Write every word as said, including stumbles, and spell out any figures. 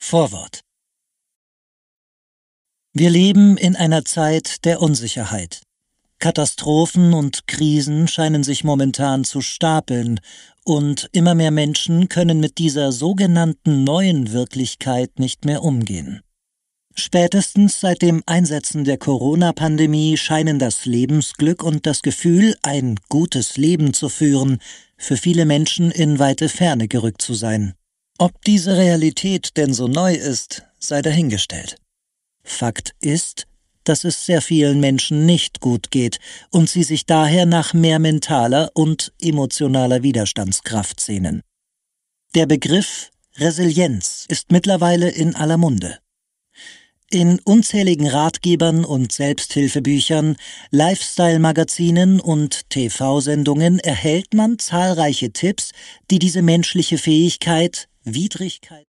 Vorwort. Wir leben in einer Zeit der Unsicherheit. Katastrophen und Krisen scheinen sich momentan zu stapeln, und immer mehr Menschen können mit dieser sogenannten neuen Wirklichkeit nicht mehr umgehen. Spätestens seit dem Einsetzen der Corona-Pandemie scheinen das Lebensglück und das Gefühl, ein gutes Leben zu führen, für viele Menschen in weite Ferne gerückt zu sein. Ob diese Realität denn so neu ist, sei dahingestellt. Fakt ist, dass es sehr vielen Menschen nicht gut geht und sie sich daher nach mehr mentaler und emotionaler Widerstandskraft sehnen. Der Begriff Resilienz ist mittlerweile in aller Munde. In unzähligen Ratgebern und Selbsthilfebüchern, Lifestyle-Magazinen und T V-Sendungen erhält man zahlreiche Tipps, die diese menschliche Fähigkeit, Widrigkeit